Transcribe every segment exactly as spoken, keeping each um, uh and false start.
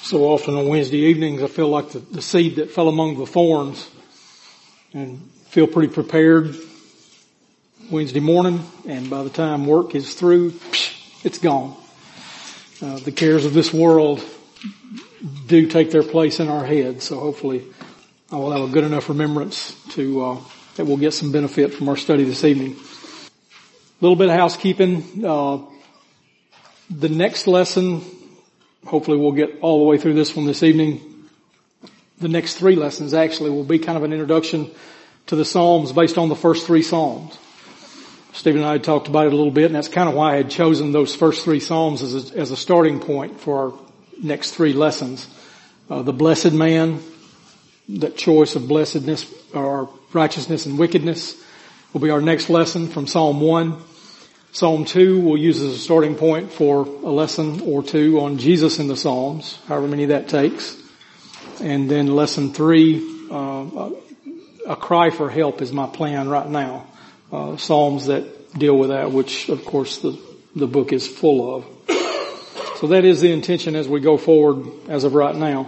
So often on Wednesday evenings, I feel like the, the seed that fell among the thorns, and feel pretty prepared Wednesday morning, and by the time work is through, it's gone. Uh, the cares of this world do take their place in our heads, so hopefully I will have a good enough remembrance to uh, that we'll get some benefit from our study this evening. A little bit of housekeeping. Uh, the next lesson, hopefully we'll get all the way through this one this evening. The next three lessons actually will be kind of an introduction to the Psalms based on the first three Psalms. Stephen and I had talked about it a little bit, and that's kind of why I had chosen those first three Psalms as a, as a starting point for our next three lessons. Uh, the blessed man, that choice of blessedness or righteousness and wickedness, will be our next lesson from Psalm one. Psalm two we'll use as a starting point for a lesson or two on Jesus in the Psalms, however many that takes. And then lesson three, uh, a cry for help is my plan right now. Uh, Psalms that deal with that, which of course the, the book is full of. So that is the intention as we go forward as of right now.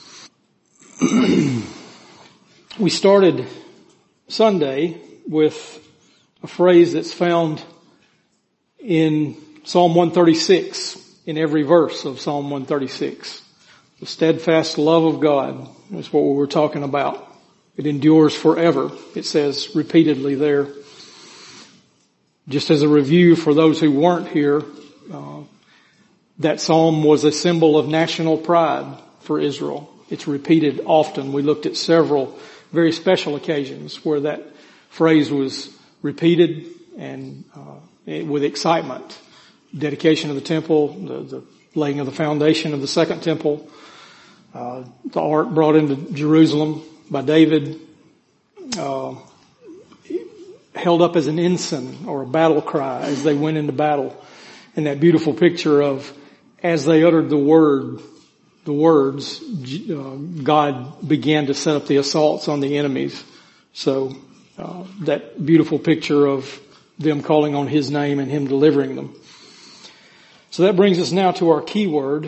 We started Sunday with a phrase that's found in Psalm one thirty-six, in every verse of Psalm one thirty-six. The steadfast love of God is what we were talking about. It endures forever, it says repeatedly there. Just as a review for those who weren't here, uh, that psalm was a symbol of national pride for Israel. It's repeated often. We looked at several very special occasions where that phrase was repeated and uh, with excitement. Dedication of the temple, the, the laying of the foundation of the second temple, uh, the ark brought into Jerusalem by David, uh, held up as an ensign or a battle cry as they went into battle. And that beautiful picture of as they uttered the word, the words, uh, God began to set up the assaults on the enemies. So uh, that beautiful picture of them calling on His name and Him delivering them. So that brings us now to our key word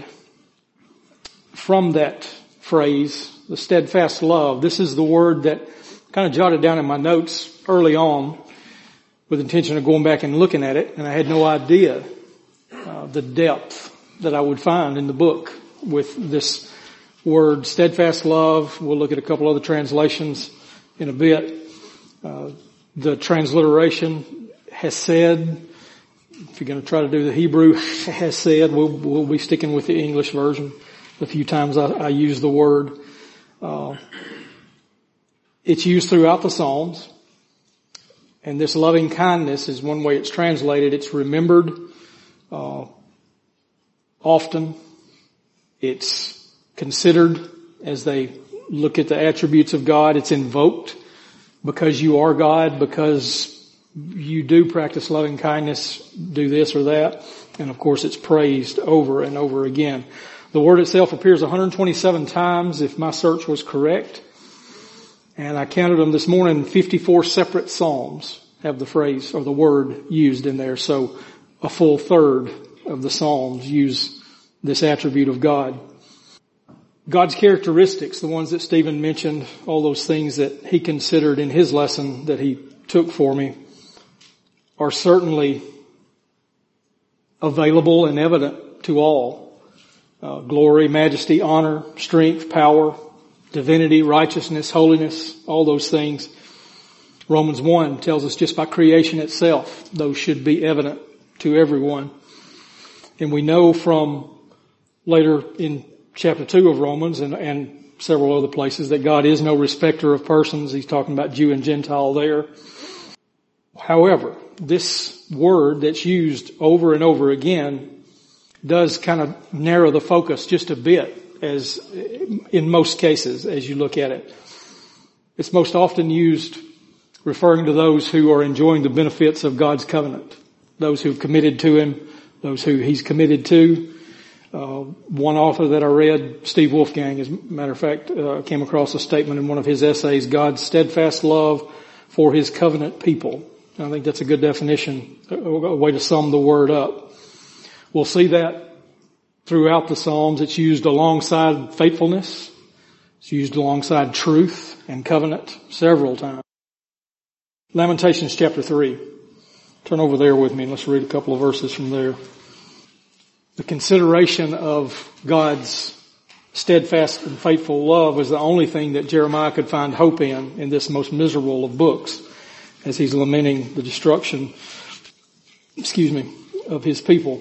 from that phrase, the steadfast love. This is the word that kind of jotted down in my notes early on with intention of going back and looking at it, and I had no idea uh, the depth that I would find in the book with this word, steadfast love. We'll look at a couple other translations in a bit. Uh, the transliteration, hesed. If you're going to try to do the Hebrew, hesed, we'll, we'll be sticking with the English version. The few times I, I use the word. Uh, it's used throughout the Psalms. And this loving kindness is one way it's translated. It's remembered uh, often. It's considered as they look at the attributes of God. It's invoked because you are God, because you do practice loving kindness, do this or that. And of course it's praised over and over again. The word itself appears one hundred twenty-seven times if my search was correct. And I counted them this morning, fifty-four separate psalms have the phrase or the word used in there. So a full third of the psalms use this attribute of God. God's characteristics, the ones that Stephen mentioned, all those things that he considered in his lesson that he took for me, are certainly available and evident to all. Uh, glory, majesty, honor, strength, power, divinity, righteousness, holiness, all those things. Romans one tells us just by creation itself, those should be evident to everyone. And we know from later in chapter two of Romans and, and several other places that God is no respecter of persons. He's talking about Jew and Gentile there. However, this word that's used over and over again does kind of narrow the focus just a bit, as in most cases as you look at it. It's most often used referring to those who are enjoying the benefits of God's covenant, those who've committed to Him, those who He's committed to. Uh, one author that I read, Steve Wolfgang, as a matter of fact, uh, came across a statement in one of his essays, God's steadfast love for His covenant people. I think that's a good definition, a way to sum the word up. We'll see that Throughout the Psalms, it's used alongside faithfulness. It's used alongside truth and covenant several times. Lamentations chapter three. Turn over there with me and let's read a couple of verses from there. The consideration of God's steadfast and faithful love was the only thing that Jeremiah could find hope in, in this most miserable of books, as he's lamenting the destruction, excuse me, of his people.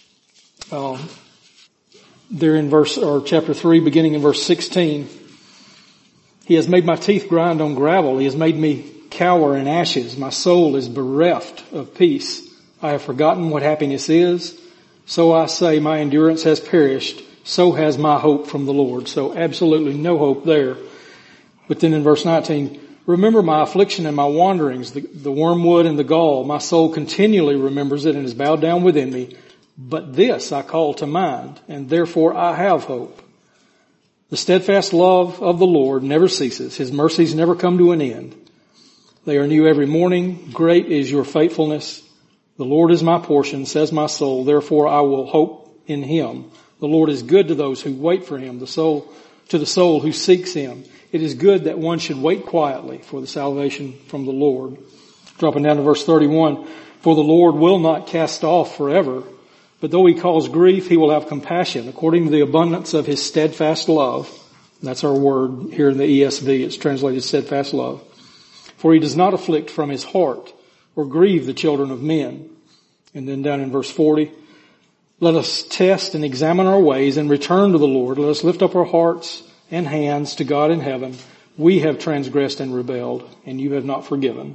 Um, there in verse, or chapter three, beginning in verse sixteen, he has made my teeth grind on gravel. He has made me cower in ashes. My soul is bereft of peace. I have forgotten what happiness is. So I say, my endurance has perished. So has my hope from the Lord. So absolutely no hope there. But then in verse nineteen, remember my affliction and my wanderings, the, the wormwood and the gall. My soul continually remembers it and is bowed down within me. But this I call to mind, and therefore I have hope. The steadfast love of the Lord never ceases. His mercies never come to an end. They are new every morning. Great is your faithfulness. The Lord is my portion, says my soul. Therefore I will hope in him. The Lord is good to those who wait for him, the soul, to the soul who seeks him. It is good that one should wait quietly for the salvation from the Lord. Dropping down to verse thirty-one. For the Lord will not cast off forever, but though he cause grief, he will have compassion according to the abundance of his steadfast love. That's our word here in the E S V. It's translated steadfast love. For he does not afflict from his heart or grieve the children of men. And then down in verse forty, let us test and examine our ways and return to the Lord. Let us lift up our hearts and hands to God in heaven. We have transgressed and rebelled, and you have not forgiven.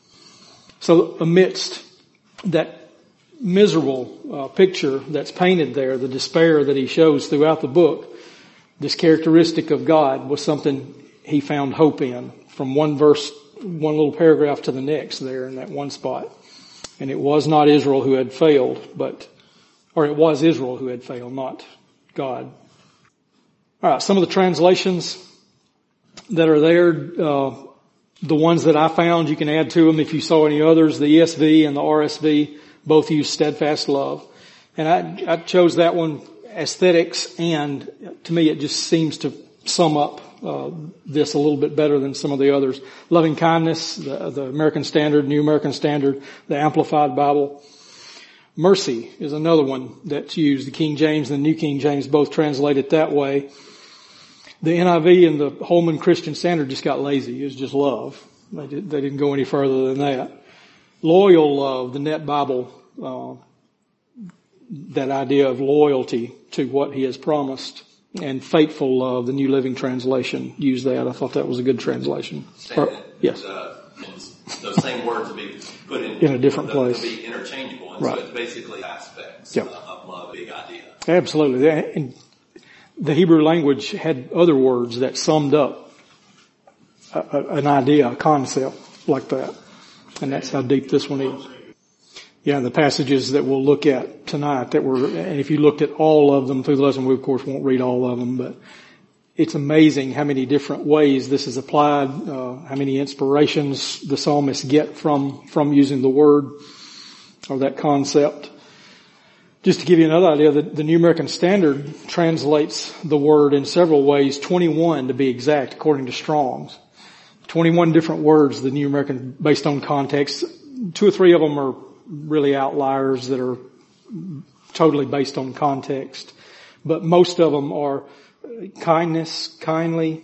So amidst that miserable uh, picture that's painted there, the despair that he shows throughout the book, this characteristic of God was something he found hope in from one verse, one little paragraph to the next there in that one spot. And it was not Israel who had failed, but, or it was Israel who had failed, not God. All right, some of the translations that are there, uh, the ones that I found, you can add to them if you saw any others. The E S V and the R S V both use steadfast love. And I, I chose that one, aesthetics, and to me it just seems to sum up uh, this a little bit better than some of the others. Loving kindness, the, the American Standard, New American Standard, the Amplified Bible. Mercy is another one that's used. The King James and the New King James both translate it that way. The N I V and the Holman Christian Standard just got lazy. It was just love. They, did, they didn't go any further than that. Loyal love, the Net Bible, uh, that idea of loyalty to what he has promised. And faithful love, the New Living Translation, used that. I thought that was a good translation. Or, yes. Uh, those same words will be put in, in a different they'll, place. They'll be interchangeable. And right. So it's basically aspects yep. uh, of love, big idea. Absolutely. And the Hebrew language had other words that summed up a, a, an idea, a concept like that. And that's how deep this one is. Yeah, the passages that we'll look at tonight that were, and if you looked at all of them through the lesson, we of course won't read all of them, but it's amazing how many different ways this is applied, uh, how many inspirations the psalmists get from, from using the word or that concept. Just to give you another idea, the, the New American Standard translates the word in several ways, twenty-one to be exact, according to Strong's. twenty-one different words, the New American, based on context. Two or three of them are really outliers that are totally based on context. But most of them are kindness, kindly.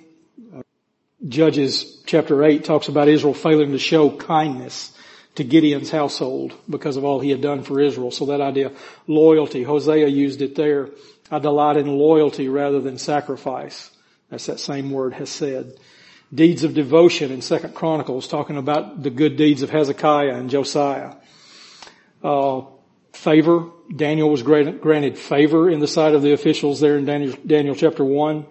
Judges chapter eight talks about Israel failing to show kindness to Gideon's household because of all he had done for Israel. So that idea, loyalty, Hosea used it there. I delight in loyalty rather than sacrifice. That's that same word, hesed. Deeds of devotion in Second Chronicles, talking about the good deeds of Hezekiah and Josiah. Uh, favor. Daniel was granted, granted favor in the sight of the officials there in Daniel, Daniel chapter one.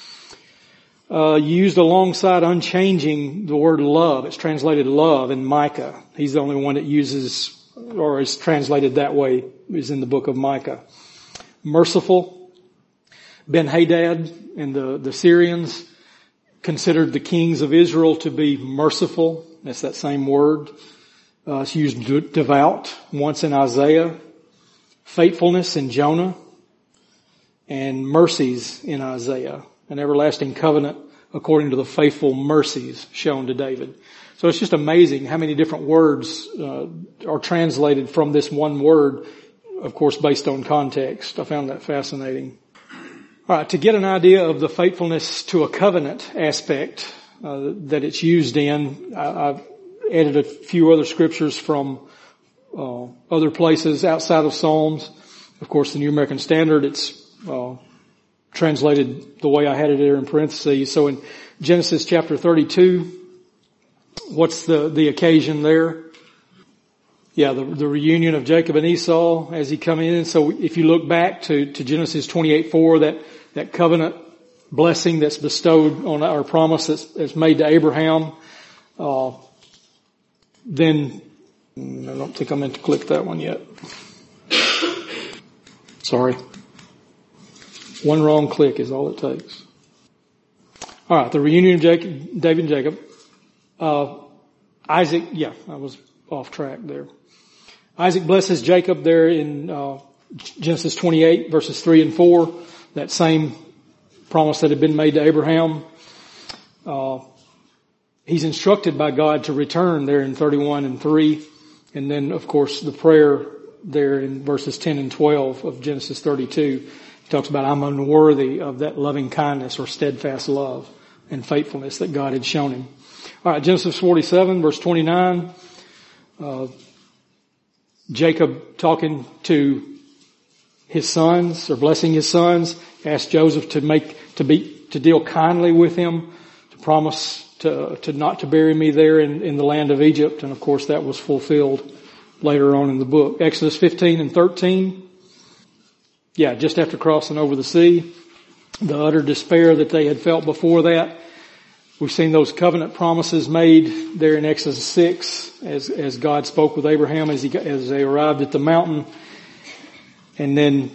Uh, used alongside unchanging the word love. It's translated love in Micah. He's the only one that uses, or is translated that way, is in the book of Micah. Merciful. Ben-Hadad and the, the Syrians considered the kings of Israel to be merciful. That's that same word. Uh, it's used de- devout once in Isaiah. Faithfulness in Jonah. and mercies in Isaiah, an everlasting covenant according to the faithful mercies shown to David. So it's just amazing how many different words uh, are translated from this one word, of course, based on context. I found that fascinating. All right, to get an idea of the faithfulness to a covenant aspect uh, that it's used in, I, I've added a few other scriptures from uh, other places outside of Psalms. Of course, the New American Standard, it's uh, translated the way I had it there in parentheses. So in Genesis chapter thirty-two, what's the, the occasion there? Yeah, the, the reunion of Jacob and Esau as he come in. So if you look back to, to Genesis twenty-eight four, that, that covenant blessing that's bestowed on our promise that's, that's made to Abraham, uh, then, I don't think I meant to click that one yet. Sorry. One wrong click is all it takes. All right, the reunion of Jacob, David and Jacob. Uh, Isaac, yeah, I was off track there. Isaac blesses Jacob there in uh, Genesis twenty-eight verses three and four. That same promise that had been made to Abraham. Uh, he's instructed by God to return there in thirty-one and three. And then, of course, the prayer there in verses ten and twelve of Genesis thirty-two. He talks about, I'm unworthy of that loving kindness or steadfast love and faithfulness that God had shown him. All right, Genesis forty-seven, verse twenty-nine. Uh, Jacob talking to his sons or blessing his sons, asked Joseph to make, to be, to deal kindly with him, to promise to, to not to bury me there in, in the land of Egypt. And of course that was fulfilled later on in the book. Exodus fifteen and thirteen. Yeah, just after crossing over the sea, the utter despair that they had felt before that. We've seen those covenant promises made there in Exodus six as, as God spoke with Abraham as he, as they arrived at the mountain. And then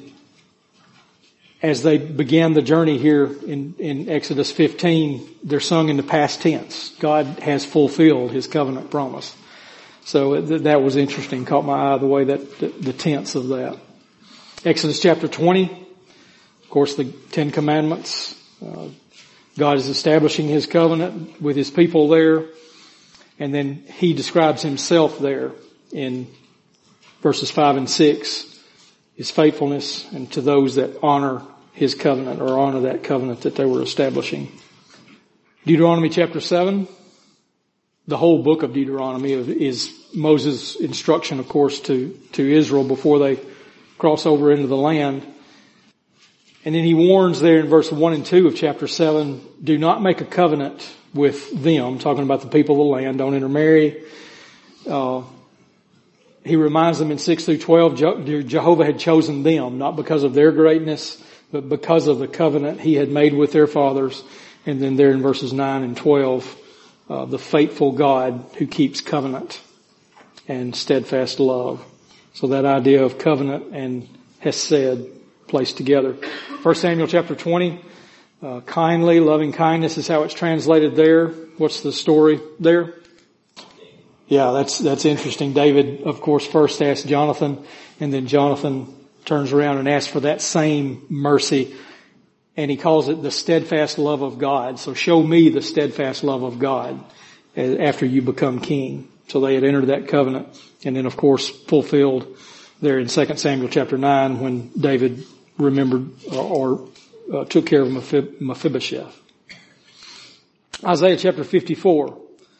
as they began the journey here in, in Exodus fifteen, they're sung in the past tense. God has fulfilled his covenant promise. So th- that was interesting. Caught my eye the way that the, the tense of that. Exodus chapter twenty, of course, the Ten Commandments. Uh, God is establishing his covenant with his people there. And then he describes himself there in verses five and six, his faithfulness and to those that honor his covenant or honor that covenant that they were establishing. Deuteronomy chapter seven, the whole book of Deuteronomy is Moses' instruction, of course, to, to Israel before they cross over into the land. And then he warns there in verse one and two of chapter seven, do not make a covenant with them, talking about the people of the land, don't intermarry. Uh, he reminds them in six through twelve, Je- Jehovah had chosen them, not because of their greatness, but because of the covenant he had made with their fathers. And then there in verses nine and twelve, uh, the faithful God who keeps covenant and steadfast love. So that idea of covenant and hesed placed together. First Samuel chapter twenty, uh, kindly, loving kindness is how it's translated there. What's the story there? Yeah, that's, that's interesting. David, of course, first asked Jonathan, and then Jonathan turns around and asks for that same mercy, and he calls it the steadfast love of God. So show me the steadfast love of God after you become king. So they had entered that covenant, and then of course fulfilled there in Second Samuel chapter nine when David remembered or, or uh, took care of Mephib- Mephibosheth. Isaiah chapter fifty-four,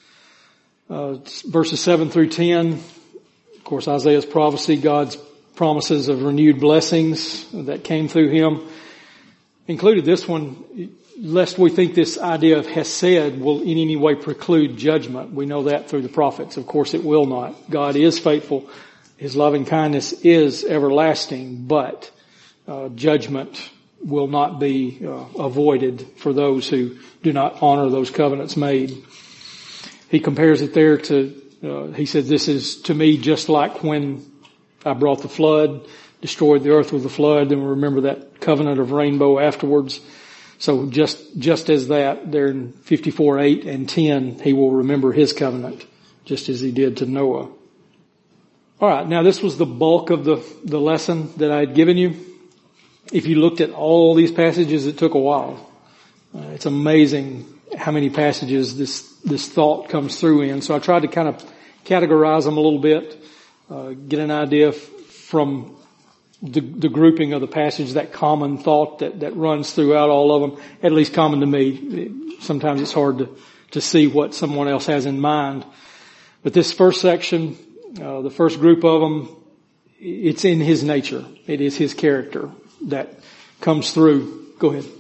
uh, verses seven through ten. Of course, Isaiah's prophecy, God's promises of renewed blessings that came through him. Included this one, lest we think this idea of hesed will in any way preclude judgment. We know that through the prophets. Of course, it will not. God is faithful. His loving kindness is everlasting, but uh, judgment will not be uh, avoided for those who do not honor those covenants made. He compares it there to, uh, he said, this is to me just like when I brought the flood, destroyed the earth with the flood, and remember that covenant of rainbow afterwards. So just, just as that, there in fifty-four, eight and ten, he will remember his covenant, just as he did to Noah. Alright, now this was the bulk of the, the lesson that I had given you. if you looked at all these passages, it took a while. Uh, it's amazing how many passages this, this thought comes through in. So I tried to kind of categorize them a little bit, uh, get an idea f- from the, the grouping of the passage, that common thought that, that runs throughout all of them, at least common to me. Sometimes it's hard to, to see what someone else has in mind. But this first section, uh, the first group of them, it's in his nature. It is his character that comes through. Go ahead.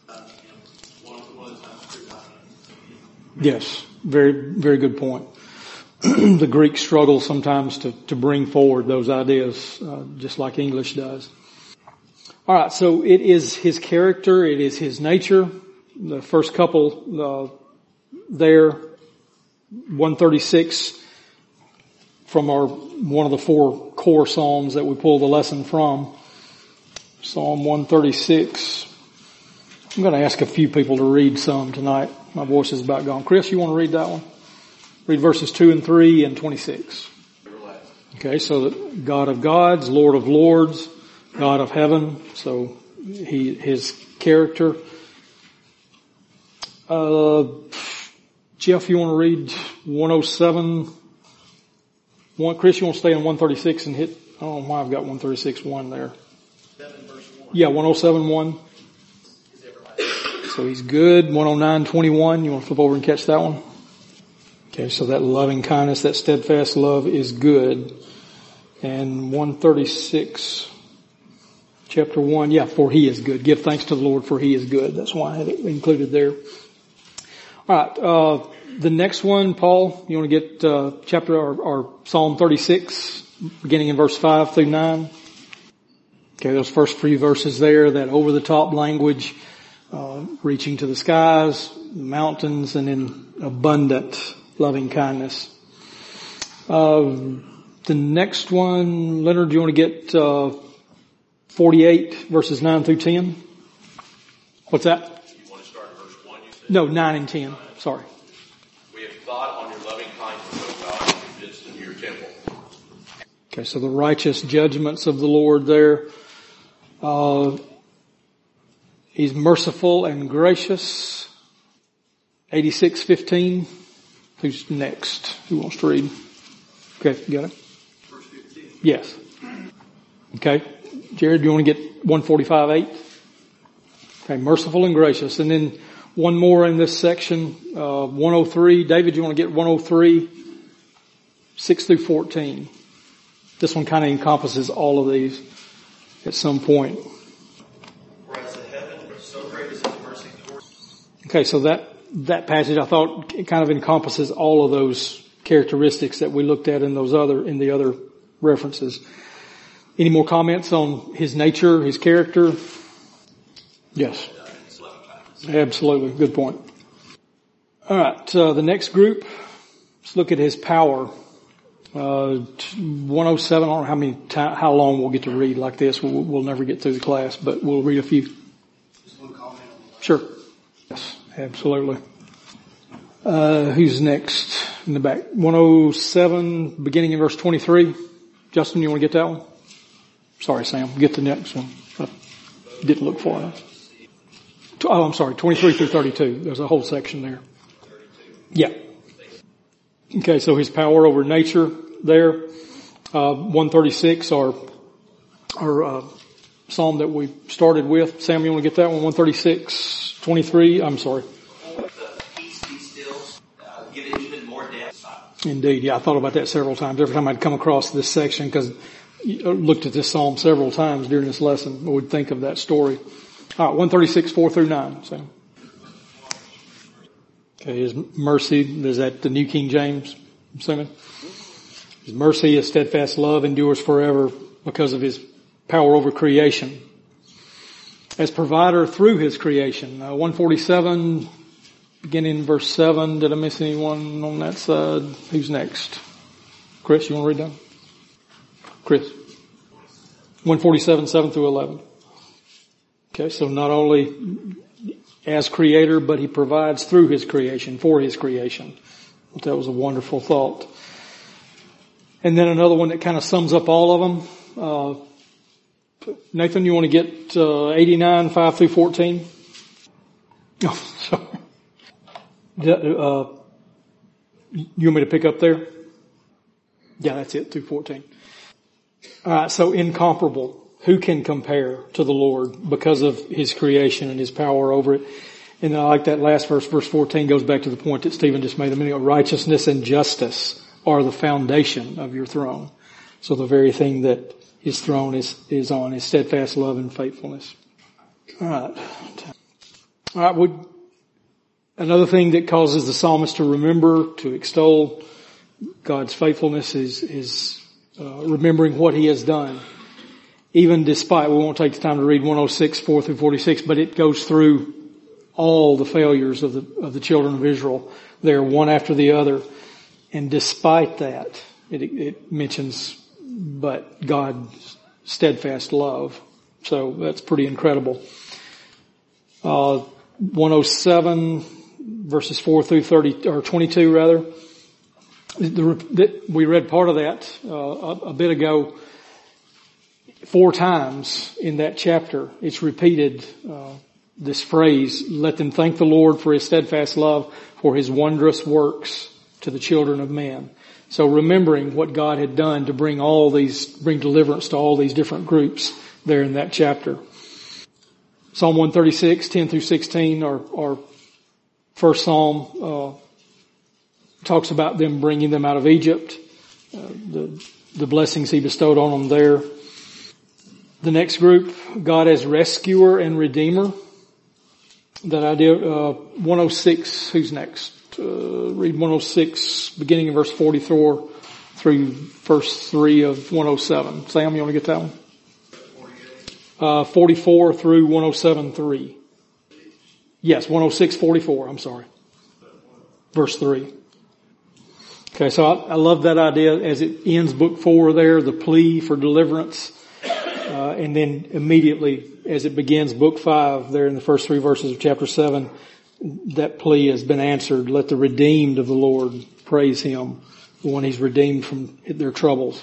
Yes, very, very good point. The Greek struggles sometimes to, to bring forward those ideas, uh, just like English does. All right, so it is his character, it is his nature. The first couple uh, there, one thirty-six, from our one of the four core psalms that we pull the lesson from, Psalm one thirty-six. I'm going to ask a few people to read some tonight. My voice is about gone. Chris, you want to read that one? Read verses two and three and twenty-six. Okay, so the God of gods, Lord of lords, God of heaven. So he, his character. Uh, Jeff, you want to read one oh seven? One, Chris, you want to stay in one thirty-six and hit, I don't know why I've got one thirty-six one there. seven verse one. Yeah, one oh seven one. So he's good. one oh nine twenty-one. You want to flip over and catch that one? Okay, so that loving kindness, that steadfast love is good. And one thirty-six, chapter one, yeah, for he is good. Give thanks to the Lord, for he is good. That's why I had it included there. All right, uh, the next one, Paul, you want to get uh, chapter or, or Psalm thirty-six, beginning in verse five through nine. Okay, those first few verses there, that over-the-top language, uh, reaching to the skies, mountains, and in abundant loving kindness. Uh, the next one, Leonard, do you want to get uh, forty-eight verses nine through ten? What's that? You want to start verse one, you said? No, nine and ten. Sorry. We have thought on your loving kindness, O God, in the midst of your temple. Okay, so the righteous judgments of the Lord there. Uh, he's merciful and gracious. eighty-six fifteen. Who's next? Who wants to read? Okay, you got it? Verse fifteen. Yes. Okay. Jared, do you want to get one forty-five eight? Okay, merciful and gracious. And then one more in this section, uh, one oh three. David, do you want to get one oh three, six through fourteen? This one kind of encompasses all of these at some point. Whereas the heaven, so great is his mercy towards. Okay, so that, that passage I thought it kind of encompasses all of those characteristics that we looked at in those other, in the other references. Any more comments on his nature, his character? Yes. Absolutely. Good point. All right. Uh, the next group, let's look at his power. Uh, one oh seven, I don't know how many time, how long we'll get to read like this. We'll, we'll never get through the class, but we'll read a few. Just one comment on that. Sure. Yes, absolutely. Uh, who's next in the back? one oh seven, beginning in verse twenty-three. Justin, you want to get that one? Sorry, Sam. Get the next one. I didn't look for it. Oh, I'm sorry. twenty-three through thirty-two. There's a whole section there. Yeah. Okay, so his power over nature there. Uh, one thirty-six, our, our, uh, psalm that we started with. Sam, you want to get that one? one thirty-six, twenty-three. I'm sorry. Peace be still. Uh, give it even more depth. Indeed. Yeah, I thought about that several times. Every time I'd come across this section, because I looked at this psalm several times during this lesson, I would think of that story. All right, one thirty-six, four through nine. So. Okay, his mercy, is that the New King James, I'm assuming? His mercy, his steadfast love endures forever because of his power over creation. As provider through his creation. Uh, one forty-seven, beginning in verse seven. Did I miss anyone on that side? Who's next? Chris, you want to read that? Chris. one forty-seven, seven through eleven. Okay, so not only as creator, but he provides through his creation, for his creation. That was a wonderful thought. And then another one that kind of sums up all of them. Uh, Nathan, you want to get uh, eighty-nine, five through fourteen? Oh, sorry. Uh, you want me to pick up there? Yeah, that's it, through fourteen. All right, so incomparable. Who can compare to the Lord because of His creation and His power over it? And I like that last verse. Verse fourteen goes back to the point that Stephen just made a minute ago. Righteousness and justice are the foundation of your throne. So the very thing that His throne is, is on is steadfast love and faithfulness. All right. All right. Would, another thing that causes the psalmist to remember, to extol God's faithfulness is, is uh, remembering what He has done. Even despite, we won't take the time to read one oh six, four through forty-six, but it goes through all the failures of the, of the children of Israel there, one after the other. And despite that, it, it mentions, but God's steadfast love. So that's pretty incredible. Uh, one oh seven verses four through thirty, or twenty-two rather. The, the, we read part of that, uh, a, a bit ago. Four times in that chapter, it's repeated, uh, this phrase, let them thank the Lord for His steadfast love, for His wondrous works to the children of man. So remembering what God had done to bring all these, bring deliverance to all these different groups there in that chapter. Psalm one thirty-six, ten through sixteen, our, our first psalm, uh, talks about them bringing them out of Egypt, uh, the, the blessings He bestowed on them there. The next group, God as rescuer and redeemer. That idea, uh, one oh six, who's next? Uh, read one oh six, beginning in verse forty-four through verse three of one oh seven. Sam, you want to get that one? Uh, forty-four through one oh seven, three. Yes, one oh six, forty-four, I'm sorry. Verse three. Okay, so I, I love that idea as it ends book four there, the plea for deliverance. Uh, and then immediately as it begins book five there in the first three verses of chapter seven, that plea has been answered. Let the redeemed of the Lord praise Him, the one He's redeemed from their troubles.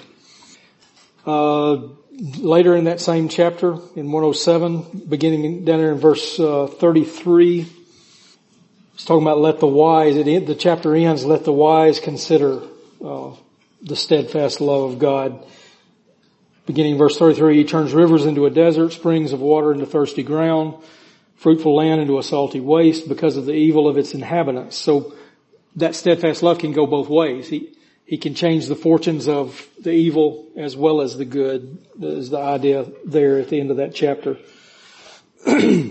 Uh, later in that same chapter in one oh seven, beginning down there in verse uh, thirty-three, it's talking about let the wise, it, the chapter ends, let the wise consider uh, the steadfast love of God. Beginning in verse thirty-three, He turns rivers into a desert, springs of water into thirsty ground, fruitful land into a salty waste because of the evil of its inhabitants. So that steadfast love can go both ways. He, he can change the fortunes of the evil as well as the good, is the idea there at the end of that chapter. The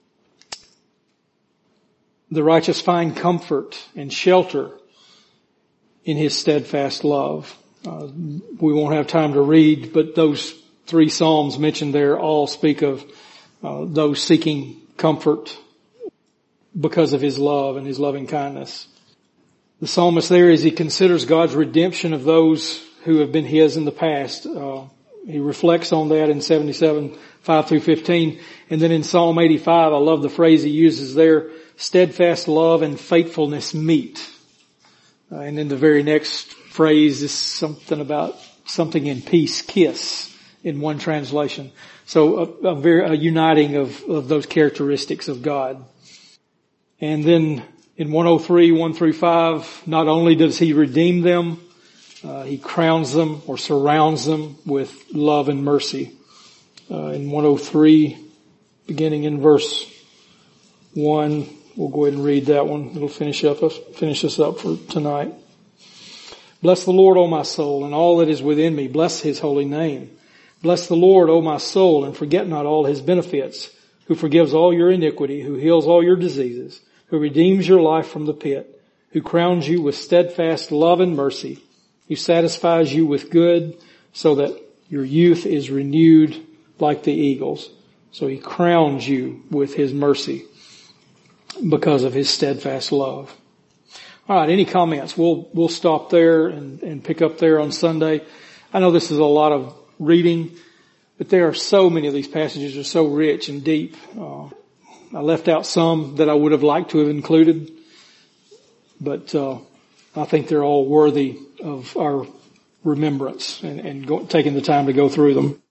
righteous find comfort and shelter in His steadfast love. Uh, we won't have time to read, but those three psalms mentioned there all speak of uh, those seeking comfort because of His love and His loving kindness. The psalmist there, as he considers God's redemption of those who have been His in the past, uh, he reflects on that in seventy-seven, five through fifteen. And then in Psalm eighty-five, I love the phrase he uses there, steadfast love and faithfulness meet. Uh, and then the very next phrase is something about something in peace, kiss, in one translation. So a, a very a uniting of, of those characteristics of God. And then in one oh three, one through five, not only does He redeem them, uh, He crowns them or surrounds them with love and mercy. Uh, in one oh three, beginning in verse one, we'll go ahead and read that one. It'll finish up us, finish us up for tonight. Bless the Lord, O my soul, and all that is within me. Bless His holy name. Bless the Lord, O my soul, and forget not all His benefits, who forgives all your iniquity, who heals all your diseases, who redeems your life from the pit, who crowns you with steadfast love and mercy, who satisfies you with good so that your youth is renewed like the eagles. So He crowns you with His mercy because of His steadfast love. All right, any comments? We'll we'll stop there and, and pick up there on Sunday. I know this is a lot of reading, but there are so many of these passages are so rich and deep. Uh, I left out some that I would have liked to have included, but uh, I think they're all worthy of our remembrance and, and go, taking the time to go through them.